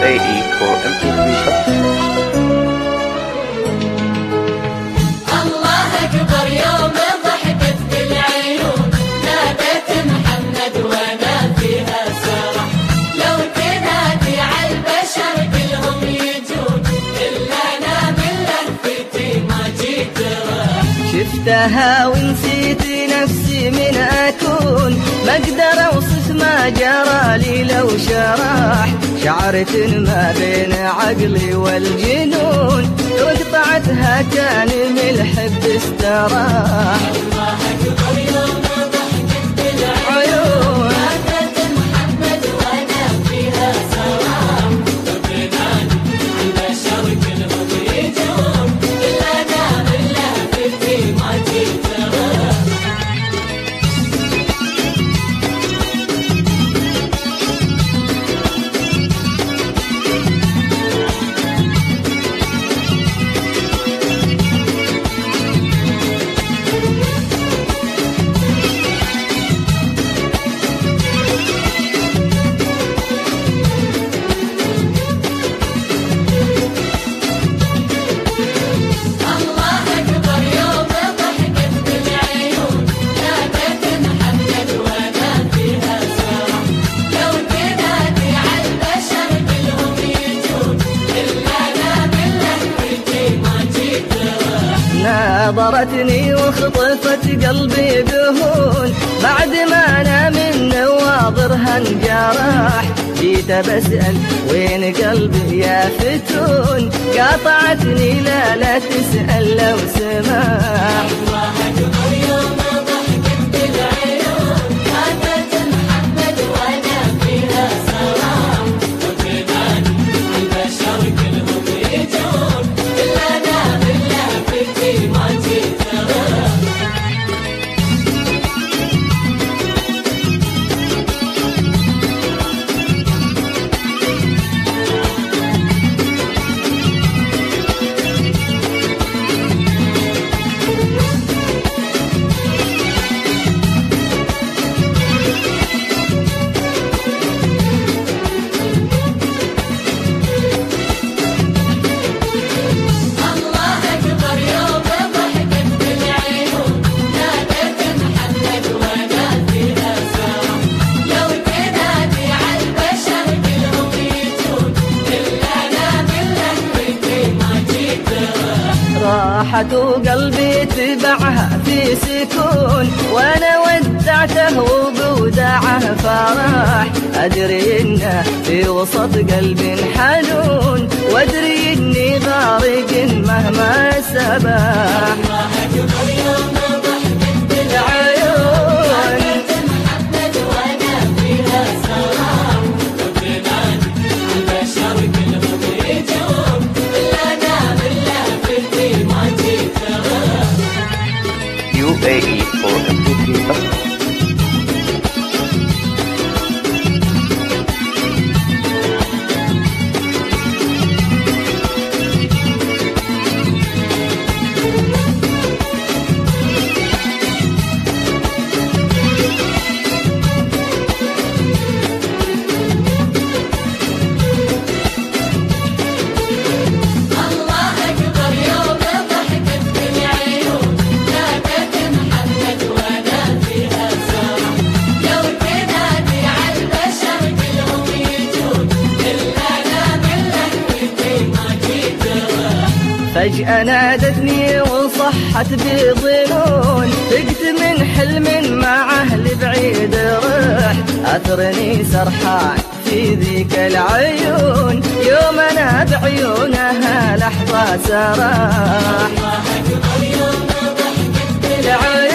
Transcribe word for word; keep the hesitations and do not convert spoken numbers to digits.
A E for M P three shop. الله أكبر يوم ضحكت بالعيون، نادت محمد وانا فيها سرح. لو تنادي عالبشر كلهم يجون، إلا أنا من لهفتي ما جيت راح. شفتها ونسيت نفسي من أكون، ما أقدر أوصف ما جرى لي لو شرح. شعرت ما بين عقلي والجنون، وقطعتها كان من الحب استراح. الله أكبر يوم ضحكت بالعيون، نادت محمد وانا فيها سرح. لو تنادي عالبشر كلهم يجون، إلا أنا من لهفتي ما جيت راح. ناظرتني وخطفت قلبي دهون، بعد ما انا من نواظرها انجرح. جيت بسأل وين قلبي يا فتون، قاطعتني لا لا تسأل لو سمح. الله أكبر يوم ضحكت بالعيون، نادت محمد وانا فيها سرح. لو تنادي عالبشر كلهم يجون، إلا أنا من لهفتي ما جيت راح. راحت وقلبي تبعها في سكون، وانا ودعته وبوداعه فرح. ادري انه في وسط قلب حنون، وادري اني غارق مهما سبح. الله أكبر يوم ضحكت بالعيون، نادت محمد وانا فيها سرح. لو تنادي عالبشر كلهم يجون، إلا أنا من لهفتي ما جيت راح. U A E for M P three shop. الله أكبر يوم ضحكت بالعيون، نادت محمد وانا فيها سرح. لو تنادي عالبشر كلهم يجون، إلا أنا من لهفتي ما جيت راح. فجأة نادتني وصحت بظنون، فقت من حلم مع أهل بعيد رح. أثرني سرحان في ذيك العيون، يوم أنا بعيونها لحظة سراح. الله أكبر يوم ضحكت بالعيون،